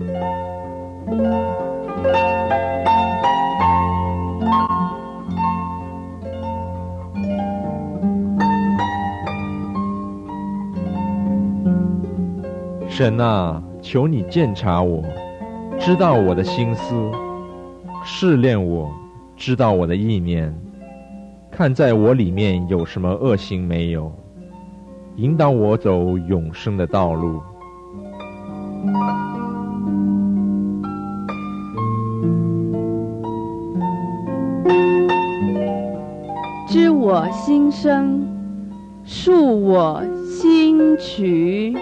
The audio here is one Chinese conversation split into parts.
神啊，求你鉴察我，知道我的心思，试炼我，知道我的意念，看在我里面有什么恶行没有，引导我走永生的道路。 知我心声，述我心曲。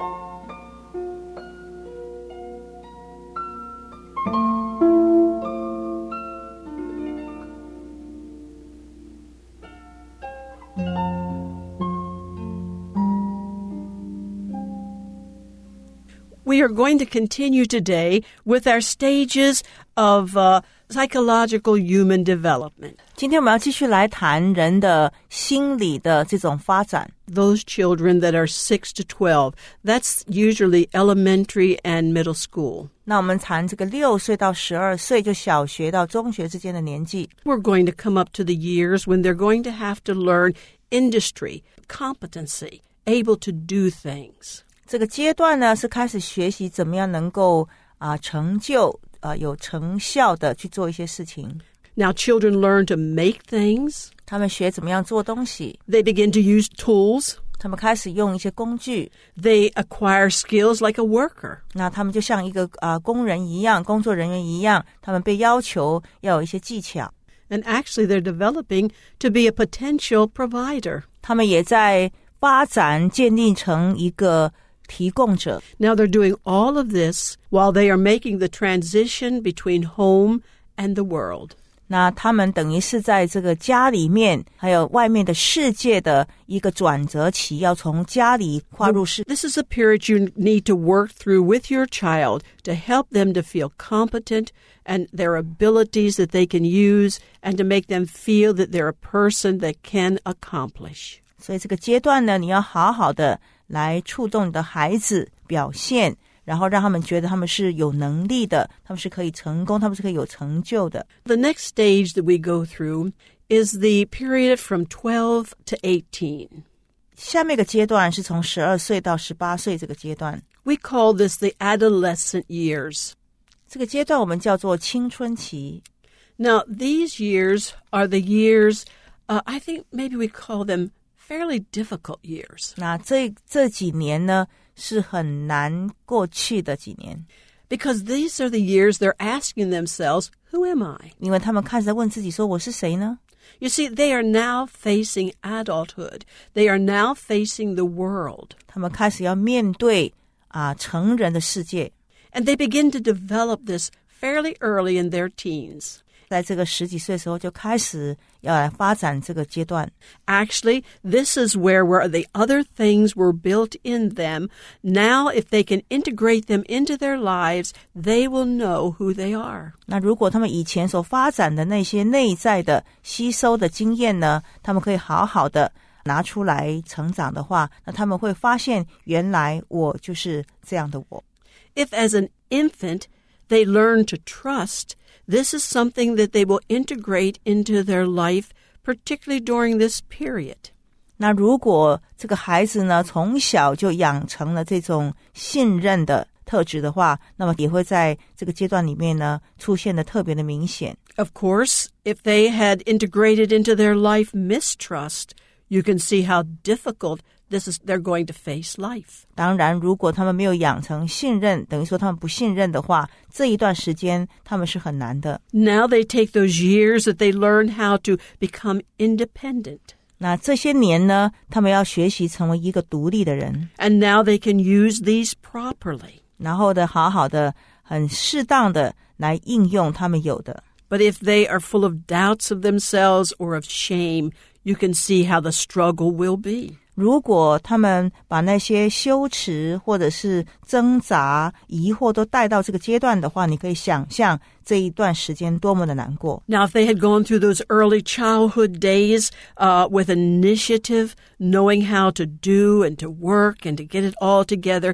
We are going to continue today with our stages of psychological human development. 今天我们要继续来谈人的心理的这种发展。 Those children that are 6 to 12, that's usually elementary and middle school. 那我们谈这个6岁到12岁，就小学到中学之间的年纪。 We're going to come up to the years when they're going to have to learn industry, competency, able to do things. 这个阶段呢，是开始学习怎么样能够成就有成效的去做一些事情。 Now children learn to make things. 他们学怎么样做东西。 They begin to use tools. 他们开始用一些工具。 They acquire skills like a worker. 那他们就像一个工人一样，工作人员一样，他们被要求要有一些技巧。 And actually they're developing to be a potential provider. 他们也在发展建立成一个提供者。 Now they're doing all of this while they are making the transition between home and the world. 那他们等于是在这个家里面还有外面的世界的一个转折期，要从家里跨入世。 This is a period you need to work through with your child to help them to feel competent and their abilities that they can use and to make them feel that they're a person that can accomplish. 所以这个阶段呢，你要好好的来触动你的孩子表现，然后让他们觉得他们是有能力的，他们是可以成功，他们是可以有成就的。 The next stage that we go through is the period from 12 to 18. 下面一个阶段是从12岁到18岁这个阶段。 We call this the adolescent years. 这个阶段我们叫做青春期。 Now, these years are the years, I think maybe we call them fairly difficult years. 那这几年呢，是很难过去的几年。 Because these are the years they're asking themselves, who am I? 因为他们开始在问自己说，我是谁呢？ You see, they are now facing adulthood. They are now facing the world. 他们开始要面对成人的世界。 And they begin to develop this fairly early in their teens. 在这个10几岁的时候就开始要来发展这个阶段。 Actually, this is where the other things were built in them. Now, if they can integrate them into their lives, they will know who they are. 那如果他们以前所发展的那些内在的吸收的经验呢，他们可以好好的拿出来成长的话，那他们会发现原来我就是这样的我。 If as an infant, they learn to trust, this is something that they will integrate into their life, particularly during this period. 那如果这个孩子呢，从小就养成了这种信任的特质的话，那么也会在这个阶段里面呢，出现的特别的明显。 Of course, if they had integrated into their life mistrust, you can see how difficult they're going to face life. 当然，如果他们没有养成信任，等于说他们不信任的话，这一段时间他们是很难的。 Now they take those years that they learn how to become independent. 那这些年呢，他们要学习成为一个独立的人。 And now they can use these properly. 然后的好好的、很适当的来应用他们有的。 But if they are full of doubts of themselves or of shame, you can see how the struggle will be. 如果他们把那些羞耻或者是挣扎、疑惑都带到这个阶段的话，你可以想象这一段时间多么的难过。 Now, if they had gone through those early childhood days with initiative, knowing how to do and to work and to get it all together,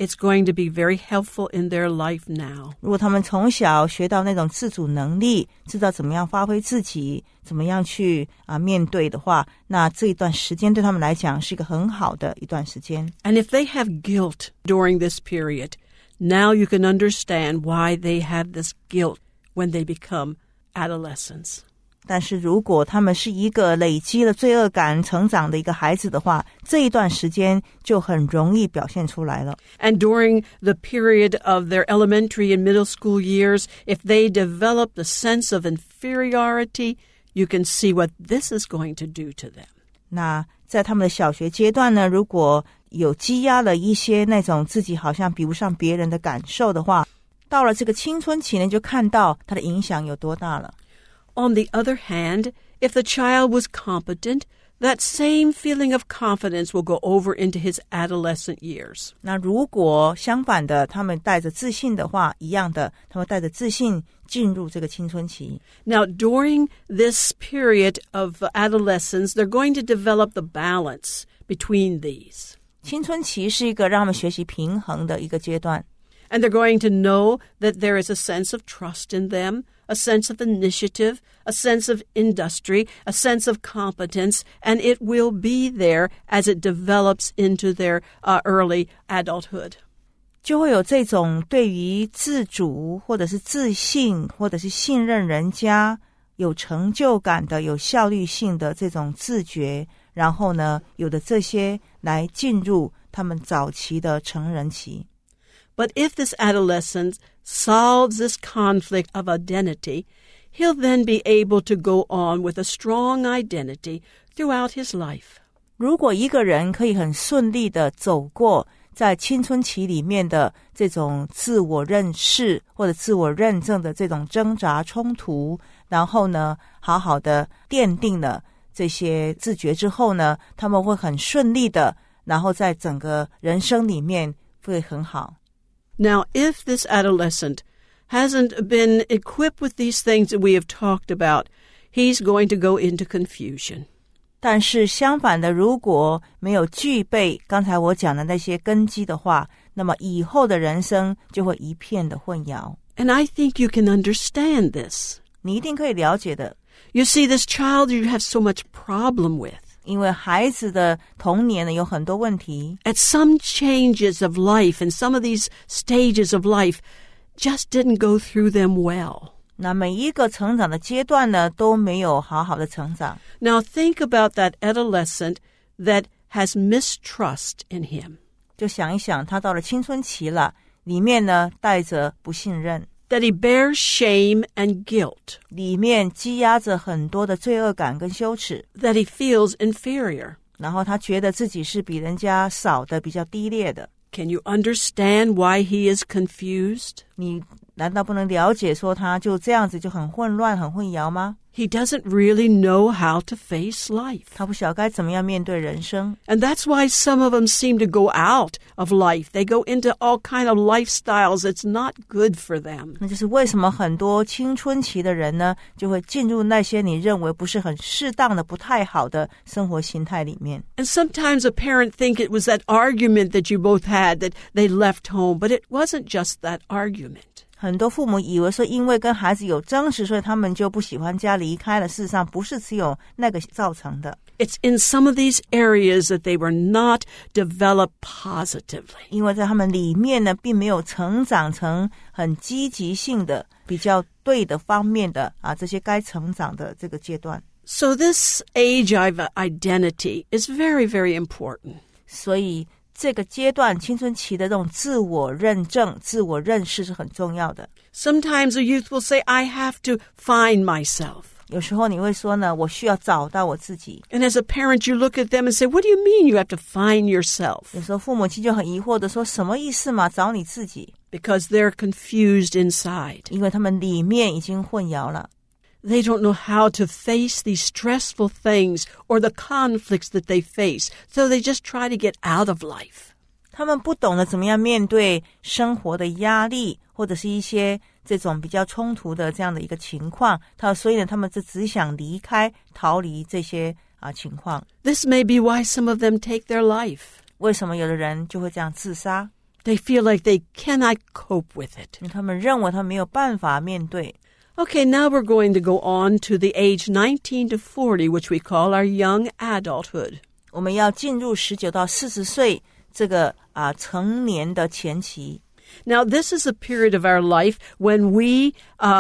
it's going to be very helpful in their life now. 如果他们从小学到那种自主能力，知道怎么样发挥自己，怎么样去面对的话，那这一段时间对他们来讲是一个很好的一段时间。 And if they have guilt during this period, now you can understand why they have this guilt when they become adolescents. 但是如果他们是一个累积了罪恶感成长的一个孩子的话，这一段时间就很容易表现出来了。 And during the period of their elementary and middle school years, if they develop the sense of inferiority, you can see what this is going to do to them. 那在他们的小学阶段呢，如果有积压了一些那种自己好像比不上别人的感受的话，到了这个青春期呢，就看到它的影响有多大了。 On the other hand, if the child was competent, that same feeling of confidence will go over into his adolescent years. 那如果相反的，他们带着自信的话，一样的，他们带着自信进入这个青春期。 Now, during this period of adolescence, they're going to develop the balance between these. 青春期是一个让他们学习平衡的一个阶段。 And they're going to know that there is a sense of trust in them, a sense of initiative, a sense of industry, a sense of competence, and it will be there as it develops into their early adulthood. 就会有这种对于自主或者是自信或者是信任人家有成就感的有效率性的这种自觉，然后呢有的这些来进入他们早期的成人期。 But if this adolescent solves this conflict of identity, he'll then be able to go on with a strong identity throughout his life. 如果一个人可以很顺利的走过在青春期里面的这种自我认识或者自我认证的这种挣扎冲突，然后呢好好的奠定了这些自觉之后呢，他们会很顺利的，然后在整个人生里面会很好。 Now, if this adolescent hasn't been equipped with these things that we have talked about, he's going to go into confusion. 但是相反的，如果没有具备刚才我讲的那些根基的话，那么以后的人生就会一片的混淆。 And I think you can understand this. 你一定可以了解的， You see, this child you have so much problem with. 因为孩子的童年呢有很多问题， At some changes of life and some of these stages of life just didn't go through them well. 那每一个成长的阶段呢都没有好好的成长。 Now think about that adolescent that has mistrust in him, 就想一想，他到了青春期了，里面呢带着不信任， that he bears shame and guilt, 里面积压着很多的罪恶感跟羞耻， that he feels inferior. 然后他觉得自己是比人家少的，比较低劣的。 Can you understand why he is confused? 你难道不能了解说他就这样子就很混乱很混淆吗？ He doesn't really know how to face life. 他不晓得该怎么样面对人生。 And that's why some of them seem to go out of life. They go into all kind of lifestyles that's not good for them. 那就是为什么很多青春期的人呢就会进入那些你认为不是很适当的不太好的生活形态里面。 And sometimes a parent think it was that argument that you both had that they left home, but it wasn't just that argument. 很多父母以为说因为跟孩子有争执，所以他们就不喜欢家离开了，事实上不是只有那个造成的。 It's in some of these areas that they were not developed positively. 因为在他们里面呢并没有成长成很积极性的比较对的方面的这些该成长的这个阶段。 So this age of identity is very, very important. 所以这个阶段青春期的这种自我认证自我认识是很重要的。 Sometimes a youth will say, I have to find myself. 有时候你会说呢，我需要找到我自己。 And as a parent, you look at them and say, what do you mean you have to find yourself? 有时候父母亲就很疑惑的说，什么意思嘛？找你自己？ Because they're confused inside. 因为他们里面已经混淆了。 They don't know how to face these stressful things or the conflicts that they face. So they just try to get out of life. 他们不懂得怎么样面对生活的压力，或者是一些这种比较冲突的这样的一个情况。所以呢，他们就只想离开、逃离这些情况。 This may be why some of them take their life. 为什么有的人就会这样自杀 They feel like they cannot cope with it. 他们认为他没有办法面对。 Okay, now we're going to go on to the age 19 to 40, which we call our young adulthood. 我们要进入19到40岁这个成年的前期。 Now, this is a period of our life when we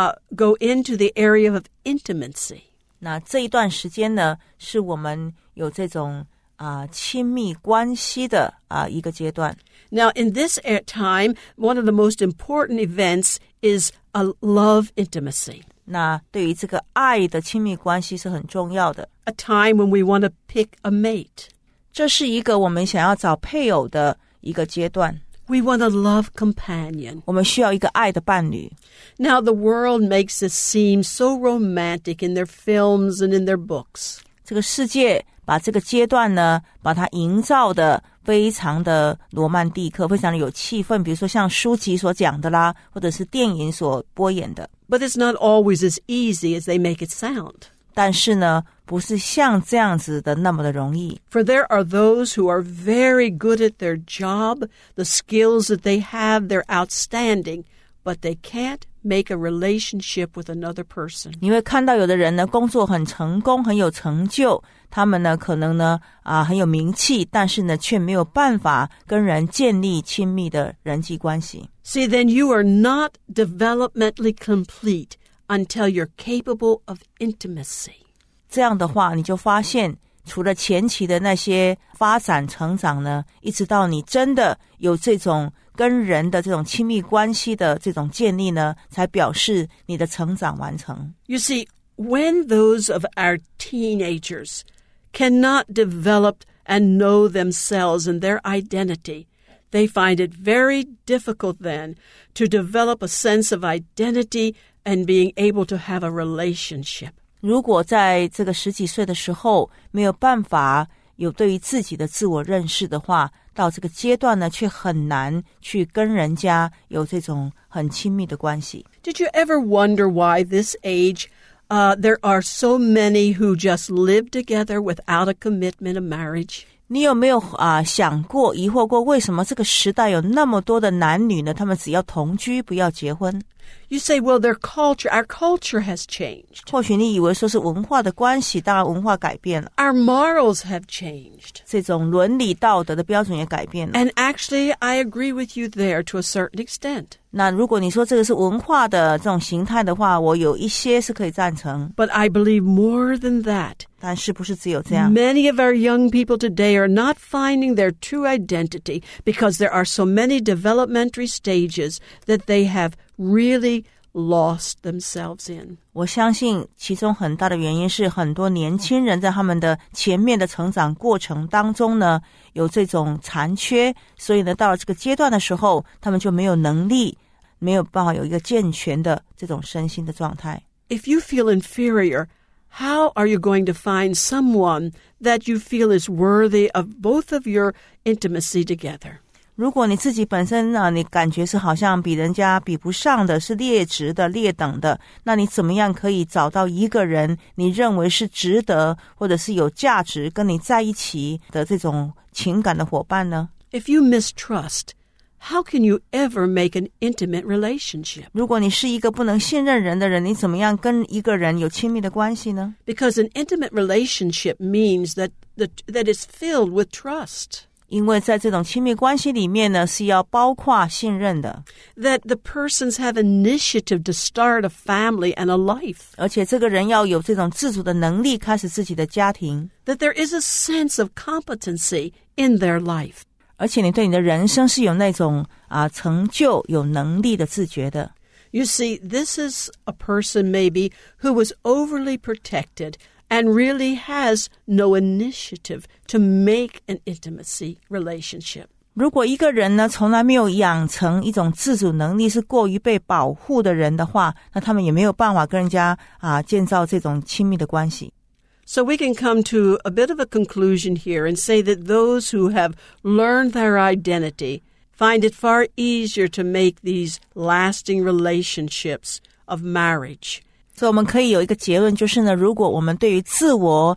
go into the area of intimacy. 那这一段时间呢，是我们有这种亲密关系的一个阶段。 Now, in this time, one of the most important events is a love intimacy. 那对于这个爱的亲密关系是很重要的。 A time when we want to pick a mate. 这是一个我们想要找配偶的一个阶段。 We want a love companion. 我们需要一个爱的伴侣。 Now, the world makes this seem so romantic in their films and in their books. 这个世界把这个阶段呢，把它营造的非常的罗曼蒂克，非常的有气氛，比如说像书籍所讲的啦，或者是电影所播演的。 But it's not always as easy as they make it sound. 但是呢，不是像这样子的那么的容易。 For there are those who are very good at their job, the skills that they have, they're outstanding, but they can't make a relationship with another person. 你会看到有的人呢，工作很成功，很有成就，他们呢可能呢很有名气，但是呢却没有办法跟人建立亲密的人际关系。 See, then you are not developmentally complete until you're capable of intimacy. 这样的话，你就发现除了前期的那些发展成长呢，一直到你真的有这种跟人的这种亲密关系的这种建立呢，才表示你的成长完成。 You see, when those of our teenagers cannot develop and know themselves and their identity, they find it very difficult then to develop a sense of identity and being able to have a relationship. 如果在这个10几岁的时候没有办法有对于自己的自我认识的话，到这个阶段呢，却很难去跟人家有这种很亲密的关系。 Did you ever wonder why this age there are so many who just live together without a commitment of marriage? 你有没有想过疑惑过为什么这个时代有那么多的男女呢，他们只要同居不要结婚？ You say, well, our culture has changed. 或许你以为说是文化的关系，当然文化改变了， Our morals have changed. 这种伦理道德的标准也改变了。 And actually, I agree with you there to a certain extent. 那如果你说这个是文化的这种形态的话，我有一些是可以赞成， But I believe more than that. 但是不是只有这样。 Many of our young people today are not finding their true identity because there are so many developmentary stages that they have really lost themselves in. 我相信其中很大的原因是很多年轻人在他们的前面的成长过程当中呢，有这种残缺，所以呢，到了这个阶段的时候，他们就没有能力，没有办法有一个健全的这种身心的状态。 If you feel inferior, how are you going to find someone that you feel is worthy of both of your intimacy together? 如果你自己本身呢，你感觉是好像比人家比不上的，是劣质的、劣等的，那你怎么样可以找到一个人你认为是值得或者是有价值跟你在一起的这种情感的伙伴呢？ If you mistrust, how can you ever make an intimate relationship? 如果你是一个不能信任人的人，你怎么样跟一个人有亲密的关系呢？ Because an intimate relationship means that it's filled with trust. 因为在这种亲密关系里面呢，是要包括信任的， That the persons have initiative to start a family and a life. 而且这个人要有这种自主的能力，开始自己的家庭， That there is a sense of competency in their life. 而且你对你的人生是有那种成就、有能力的自觉的。 You see, this is a person maybe who was overly protected and really has no initiative to make an intimacy relationship. 如果一个人呢，从来没有养成一种自主能力，是过于被保护的人的话，那他们也没有办法跟人家建造这种亲密的关系。 So we can come to a bit of a conclusion here and say that those who have learned their identity find it far easier to make these lasting relationships of marriage. 所以我们可以有一个结论，就是呢，如果我们对于自我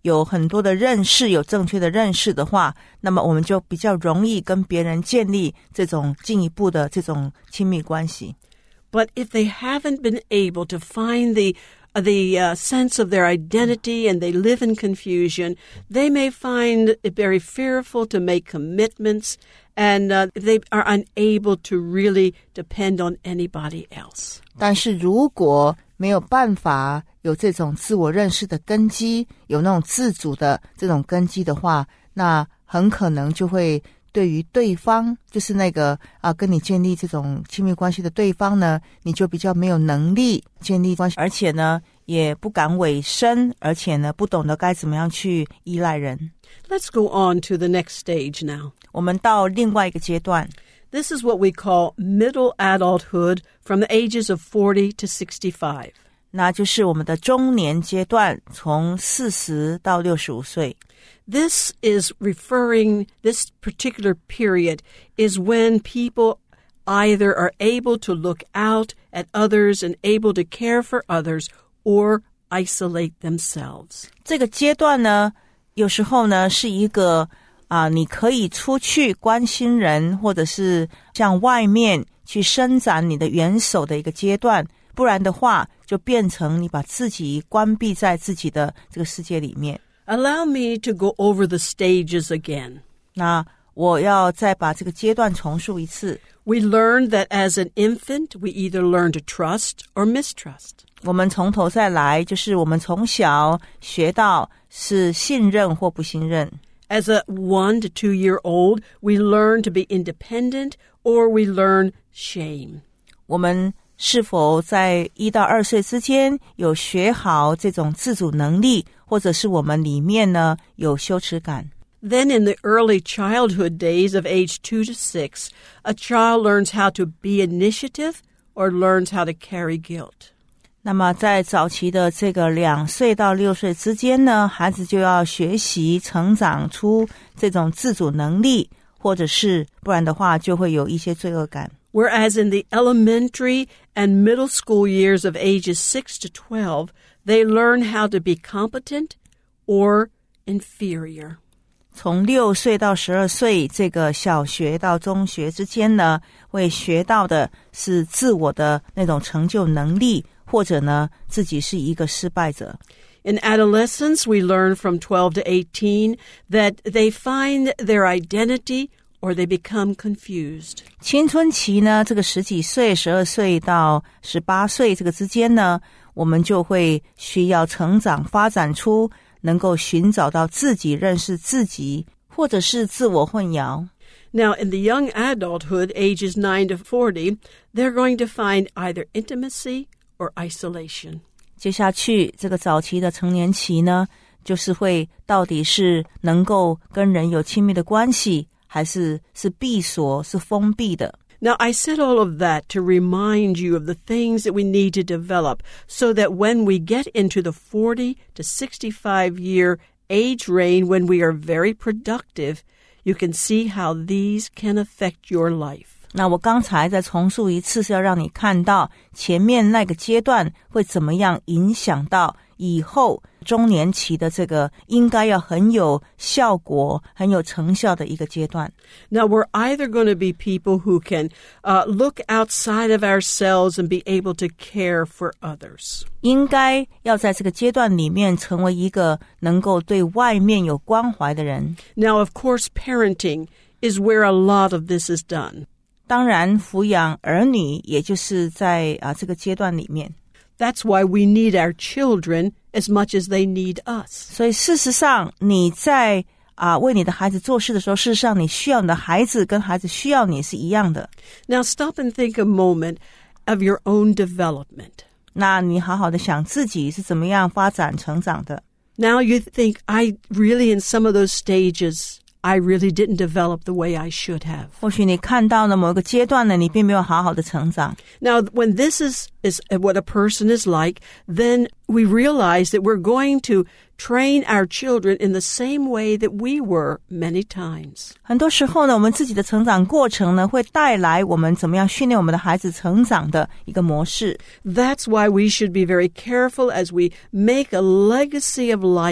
有很多的认识，有正确的认识的话，那么我们就比较容易跟别人建立这种进一步的这种亲密关系。 But if they haven't been able to find the sense of their identity and they live in confusion, they may find it very fearful to make commitments, and they are unable to really depend on anybody else. 但是如果没有办法有这种自我认识的根基，有那种自主的这种根基的话，那很可能就会对于对方，就是那个跟你建立这种亲密关系的对方呢，你就比较没有能力建立关系，而且呢也不敢委身，而且呢不懂得该怎么样去依赖人。 Let's go on to the next stage now. 我们到另外一个阶段， This is what we call middle adulthood from the ages of 40 to 65. 那就是我们的中年阶段，从40到65岁。 This particular period is when people either are able to look out at others and able to care for others or isolate themselves. 这个阶段呢，有时候呢是一个你可以出去关心人，或者是向外面去伸展你的援手的一个阶段，不然的话就变成你把自己关闭在自己的这个世界里面。 Allow me to go over the stages again. 那我要再把这个阶段重述一次。 We learned that as an infant, we either learn to trust or mistrust. 我们从头再来，就是我们从小学到是信任或不信任。 As a 1 to 2-year-old, we learn to be independent or we learn shame. 我们是否在1到2岁之间有学好这种自主能力，或者是我们里面呢有羞耻感？ Then in the early childhood days of age 2 to 6, a child learns how to be initiative or learns how to carry guilt. 那么在早期的这个2岁到6岁之间呢，孩子就要学习成长出这种自主能力，或者是不然的话就会有一些罪恶感。 Whereas in the elementary and middle school years of ages 6 to 12, they learn how to be competent or inferior. 从6岁到12岁这个小学到中学之间呢，会学到的是自我的那种成就能力，或者呢自己是一个失败者。 In adolescence, we learn from 12 to 18 that they find their identity or they become confused. 青春期呢，这个10几岁12岁到18岁这个之间呢，我们就会需要成长发展出能够寻找到自己，认识自己，或者是自我混淆。 Now, in the young adulthood, ages 9 to 40, they're going to find either intimacy or isolation. 接下去这个早期的成年期呢，就是会到底是能够跟人有亲密的关系，还是闭锁，是封闭的。 Now, I said all of that to remind you of the things that we need to develop so that when we get into the 40 to 65-year age range, when we are very productive, you can see how these can affect your life. 那我刚才再重述一次，是要让你看到前面那个阶段会怎么样影响到以后中年期的这个应该要很有效果、很有成效的一个阶段。 Now, we're either going to be people who can look outside of ourselves and be able to care for others. 应该要在这个阶段里面成为一个能够对外面有关怀的人。 Now, of course, parenting is where a lot of this is done. 当然，抚养儿女也就是在这个阶段里面。 That's why we need our children as much as they need us. 所以事实上，你在为你的孩子做事的时候，事实上你需要你的孩子跟孩子需要你是一样的。 Now, stop and think a moment of your own development. 那你好好的想自己是怎么样发展成长的。 Now you think, I really, in some of those stages, I really didn't develop the way I should have. 或许你看到了某一个阶段呢，你并没有好好的成长。 Now, when this is what a person is like, then we realize that we're going to train our children in the same way that we were many times. 很多时候呢，我们自己的成长过程呢，会带来我们怎么样训练我们的孩子成长的一个模式。 That's why we should be very careful as we make a legacy of life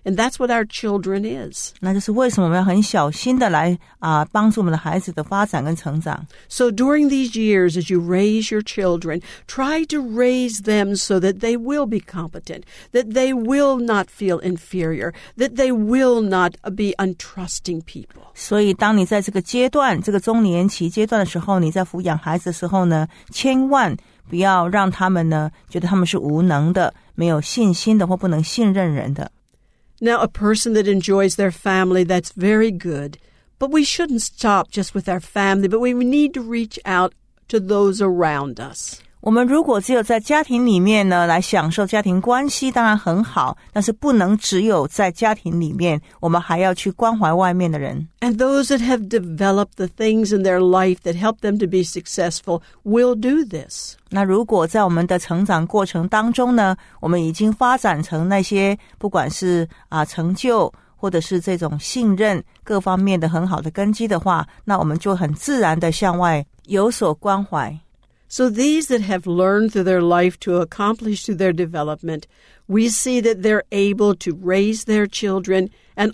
And that's what our children is. 那就是为什么我们要很小心的来帮助我们的孩子的发展跟成长。 So during these years, as you raise your children, try to raise them so that they will be competent, that they will not feel inferior, that they will not be untrusting people. 所以当你在这个阶段，这个中年期阶段的时候，你在抚养孩子的时候呢，千万不要让他们呢觉得他们是无能的，没有信心的，或不能信任人的。 Now, a person that enjoys their family, that's very good. But we shouldn't stop just with our family, but we need to reach out to those around us. 我们如果只有在家庭里面呢来享受家庭关系，当然很好，但是不能只有在家庭里面，我们还要去关怀外面的人。 And those that have developed the things in their life that help them to be successful will do this. 那如果在我们的成长过程当中呢，我们已经发展成那些不管是成就或者是这种信任各方面的很好的根基的话，那我们就很自然的向外有所关怀。 So these that have learned through their life to accomplish through their development, we see that they're able to raise their children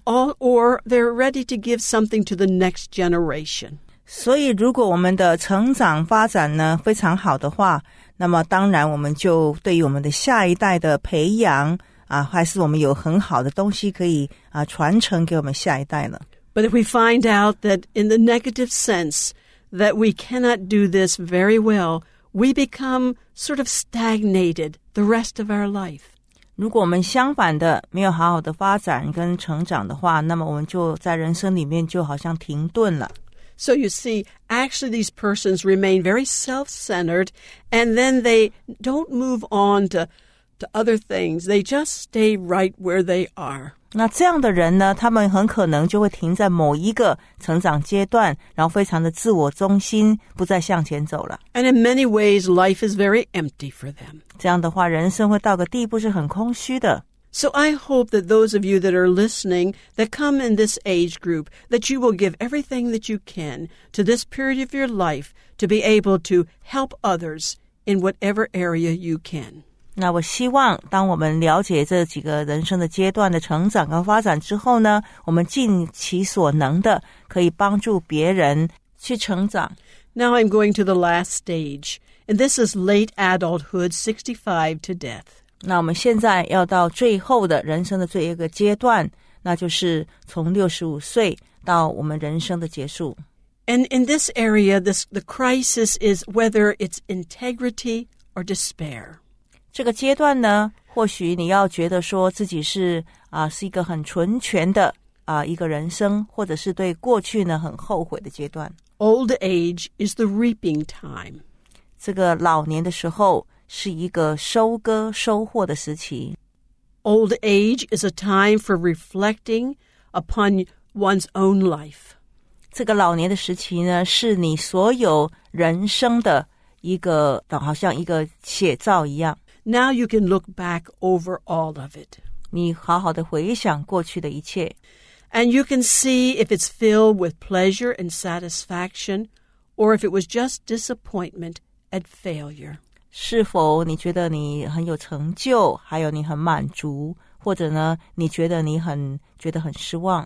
or they're ready to give something to the next generation. 所以如果我们的成长发展呢非常好的话，那么当然我们就对于我们的下一代的培养还是我们有很好的东西可以传承给我们下一代了。 But if we find out that in the negative sense that we cannot do this very well, we become sort of stagnated the rest of our life. 如果我们相反的没有好好的发展跟成长的话，那么我们就在人生里面就好像停顿了。 So you see, actually these persons remain very self-centered, and then they don't move on to other things. They just stay right where they are. 那这样的人呢，他们很可能就会停在某一个成长阶段，然后非常的自我中心，不再向前走了。 And in many ways, life is very empty for them. 这样的话，人生会到个地步是很空虚的。 So I hope that those of you that are listening, that come in this age group, that you will give everything that you can to this period of your life to be able to help others in whatever area you can. 那我希望当我们了解这几个人生的阶段的成长跟发展之后呢，我们尽其所能的可以帮助别人去成长。 Now I'm going to the last stage, and this is late adulthood, 65 to death. 那我们现在要到最后的人生的最后一个阶段，那就是从65岁到我们人生的结束。 And in this area, the crisis is whether it's integrity or despair. 这个阶段呢，或许你要觉得说自己是一个很纯全的一个人生，或者是对过去呢很后悔的阶段。 Old age is the reaping time. 这个老年的时候是一个收割收获的时期。 Old age is a time for reflecting upon one's own life. 这个老年的时期呢，是你所有人生的一个好像一个写照一样。 Now you can look back over all of it. 你好好的回想过去的一切， And you can see if it's filled with pleasure and satisfaction, or if it was just disappointment and failure. 是否你觉得你很有成就，还有你很满足，或者呢，你觉得你觉得很失望。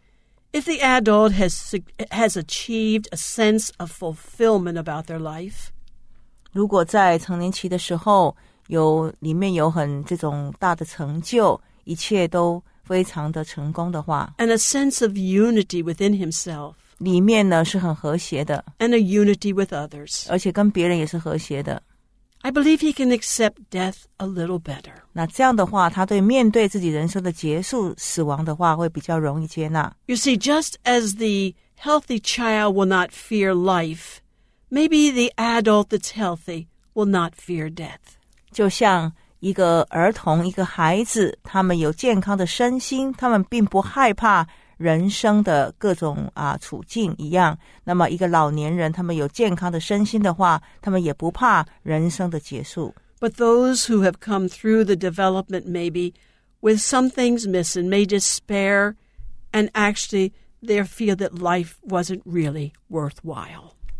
If the adult has achieved a sense of fulfillment about their life, 如果在成年期的时候里面有很这种大的成就，一切都非常的成功的话， and a sense of unity within himself, 里面呢是很和谐的， and a unity with others, 而且跟别人也是和谐的。 I believe he can accept death a little better. 那这样的话，他面对自己人生的结束死亡的话，会比较容易接纳。 You see, just as the healthy child will not fear life, maybe the adult that's healthy will not fear death. 就像一个儿童，一个孩子，他们有健康的身心，他们并不害怕人生的各种处境一样。那么一个老年人，他们有健康的身心的话，他们也不怕人生的结束。 But those who have come through the development maybe with some things missing may despair, and actually they feel that life wasn't really worthwhile.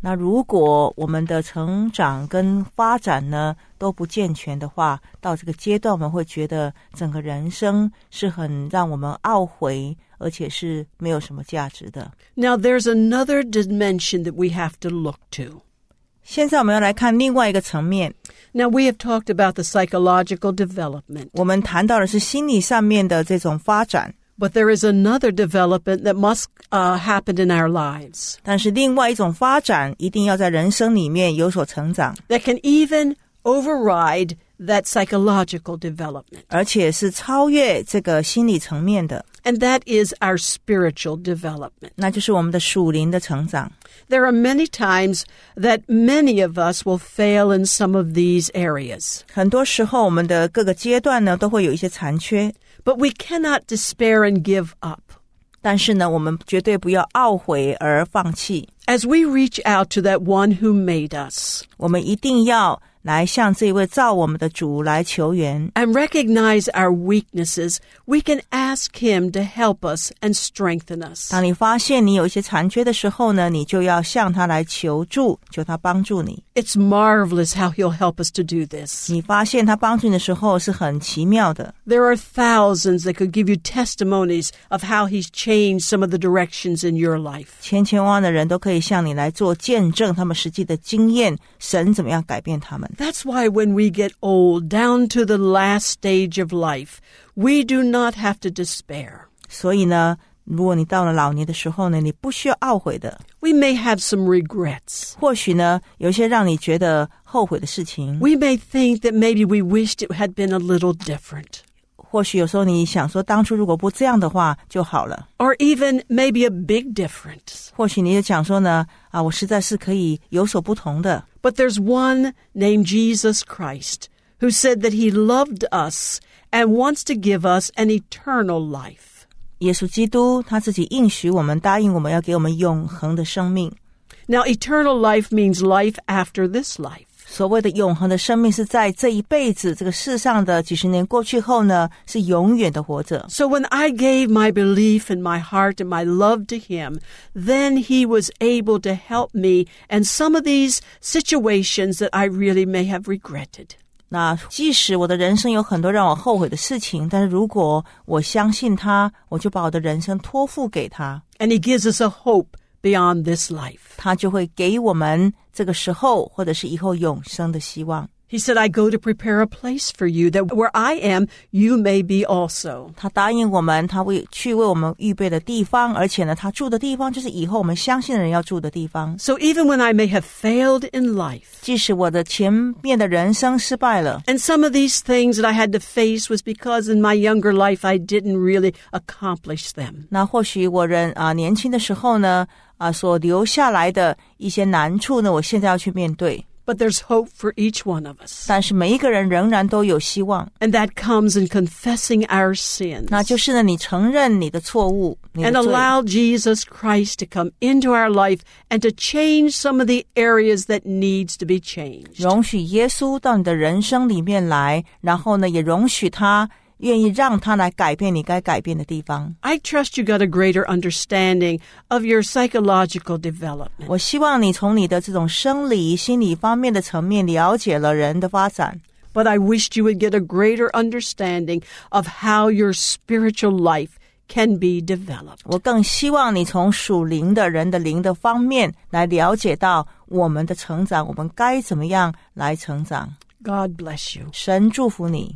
那如果我们的成长跟发展呢都不健全的话，到这个阶段我们会觉得整个人生是很让我们懊悔，而且是没有什么价值的。 Now, there's another dimension that we have to look to. 现在我们要来看另外一个层面。 Now, we have talked about the psychological development, 我们谈到的是心理上面的这种发展， but there is another development that must happen in our lives 但是另外一种发展一定要在人生里面有所成长， that can even override that psychological development, 而且是超越这个心理层面的， and that is our spiritual development. 那就是我们的属灵的成长。 There are many times that many of us will fail in some of these areas, 很多时候我们的各个阶段呢都会有一些残缺， but we cannot despair and give up. 但是呢我们绝对不要懊悔而放弃， As we reach out to that one who made us 我们一定要来向这位造我们的主来求援， and recognize our weaknesses, we can ask him to help us and strengthen us. 当你发现你有一些残缺的时候呢，你就要向他来求助，求他帮助你。 It's marvelous how he'll help us to do this. 你发现他帮助你的时候是很奇妙的。 There are thousands that could give you testimonies of how he's changed some of the directions in your life. 千千万的人都可以向你来做见证，他们实际的经验，神怎么样改变他们。 That's why when we get old, down to the last stage of life, we do not have to despair. 所以呢，如果你到了老年的时候呢，你不需要懊悔的。 We may have some regrets. 或许呢，有一些让你觉得后悔的事情， We may think that maybe we wished it had been a little different. 或许有时候你想说，当初如果不这样的话就好了。 Or even maybe a big difference. 或许你就想说呢，我实在是可以有所不同的。 But there's one named Jesus Christ who said that he loved us and wants to give us an eternal life. 耶稣基督他自己应许我们，答应我们要给我们永恒的生命。 Now, eternal life means life after this life. 所谓的永恒的生命是在这一辈子这个世上的几十年过去后呢，是永远的活着。 So when I gave my belief and my heart and my love to him, then he was able to help me in some of these situations that I really may have regretted. 那即使我的人生有很多让我后悔的事情，但是如果我相信他，我就把我的人生托付给他， And he gives us a hope beyond this life. 他就会给我们这个时候或者是以后永生的希望。 He said, I go to prepare a place for you, that where I am, you may be also. 他答应我们，他会去为我们预备的地方，而且呢，他住的地方就是以后我们相信的人要住的地方。 So even when I may have failed in life, 即使我的前面的人生失败了， and some of these things that I had to face was because in my younger life I didn't really accomplish them. 那或许我年轻的时候呢，所留下来的一些难处呢，我现在要去面对。 But there's hope for each one of us. 但是每一个人仍然都有希望， And that comes in confessing our sins 那就是呢，你承认你的错误，你 and 的罪， allow Jesus Christ to come into our life and to change some of the areas that needs to be changed. 容许耶稣到你的人生里面来，然后呢，也容许他愿意让他来改变你该改变的地方。 I trust you got a greater understanding of your psychological development. 我希望你从你的这种生理、心理方面的层面了解了人的发展， But I wished you would get a greater understanding of how your spiritual life can be developed. 我更希望你从属灵的人的灵的方面来了解到我们的成长，我们该怎么样来成长。 God bless you. 神祝福你。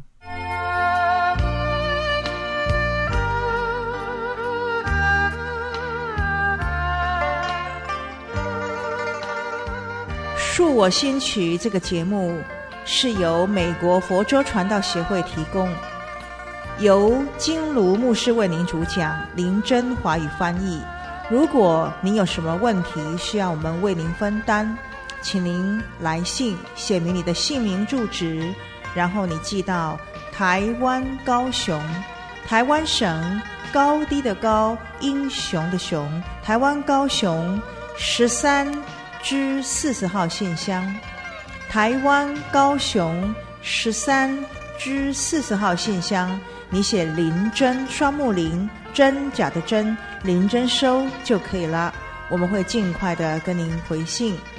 恕我心曲这个节目是由美国佛州传道协会提供，由金卢牧师为您主讲，林真华语翻译。如果您有什么问题需要我们为您分担，请您来信写明你的姓名住址，然后你寄到台湾高雄，台湾省高低的高，英雄的雄，台湾高雄13-40号信箱，台湾高雄13-40号信箱，你写林真双木林，真假的真，林真收就可以了，我们会尽快的跟您回信。